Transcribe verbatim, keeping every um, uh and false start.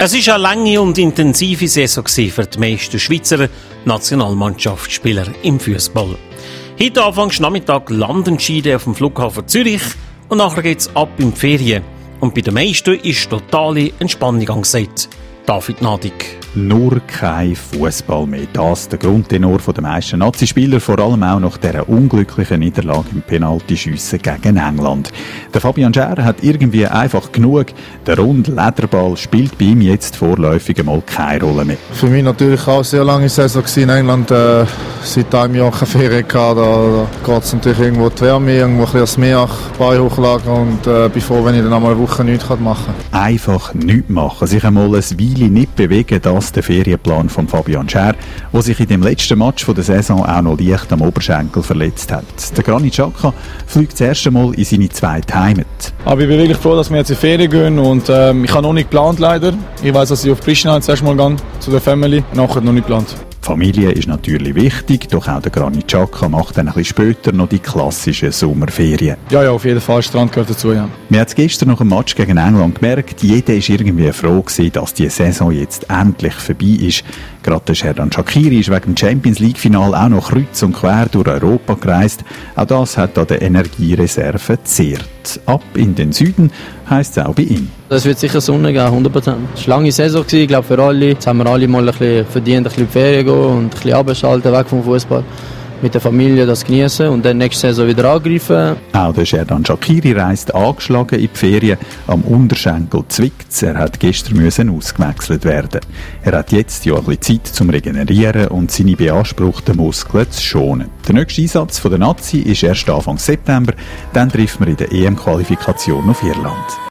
Es war eine lange und intensive Saison für die meisten Schweizer Nationalmannschaftsspieler im Fußball. Heute Anfang Nachmittag Landenscheide auf dem Flughafen Zürich und nachher geht es ab in die Ferien. Und bei den meisten ist totale Entspannung angesagt. David Nadig. Nur kein Fußball mehr. Das der Grundtenor der meisten Nazi-Spieler, vor allem auch nach dieser unglücklichen Niederlage im Penaltyschiessen gegen England. Der Fabian Schär hat irgendwie einfach genug. Der runde Lederball spielt bei ihm jetzt vorläufig einmal keine Rolle mehr. Für mich natürlich auch eine sehr lange Saison in England. Äh, seit einem Jahr keine Ferien gehabt. Da, da geht es natürlich irgendwo die Wärme, irgendwo ein bisschen das Meer, Bein hochlagern und äh, bin froh, wenn ich dann einmal eine Woche nichts machen kann. Einfach nichts machen, sich einmal eine Weile nicht bewegen, das der Ferienplan von Fabian Schär, der sich in dem letzten Match der Saison auch noch leicht am Oberschenkel verletzt hat. Der Granit Xhaka fliegt das erste Mal in seine zweite Heimat. Aber ich bin wirklich froh, dass wir jetzt in die Ferien gehen und ähm, ich habe noch nicht geplant leider. Ich weiss, dass ich auf Pristina das erste Mal gehe, zu der Family. Nachher noch nicht geplant. Die Familie ist natürlich wichtig, doch auch der Granit Xhaka macht dann ein bisschen später noch die klassischen Sommerferien. Ja, ja, auf jeden Fall. Strand gehört dazu, ja. Wir haben es gestern nach dem Match gegen England gemerkt, jeder war irgendwie froh gewesen, dass die Saison jetzt endlich vorbei ist. Gerade der Xherdan Shaqiri ist wegen dem Champions-League-Final auch noch kreuz und quer durch Europa gereist. Auch das hat an der Energiereserve gezehrt. Ab in den Süden heisst es auch bei ihm. Es wird sicher Sonne geben, hundert Prozent. Es war eine lange Saison, ich glaube für alle. Jetzt haben wir alle mal ein bisschen verdient, ein bisschen in die Ferien gehen und ein bisschen abschalten, weg vom Fußball. Mit der Familie das genießen und dann nächste Saison wieder angreifen. Auch der Xherdan Shaqiri reist angeschlagen in die Ferien. Am Unterschenkel zwickt's. Er hat gestern müssen ausgewechselt werden. Er hat jetzt ja ein bisschen Zeit zum Regenerieren und seine beanspruchten Muskeln zu schonen. Der nächste Einsatz von der Nazi ist erst Anfang September. Dann trifft man in der E M-Qualifikation auf Irland.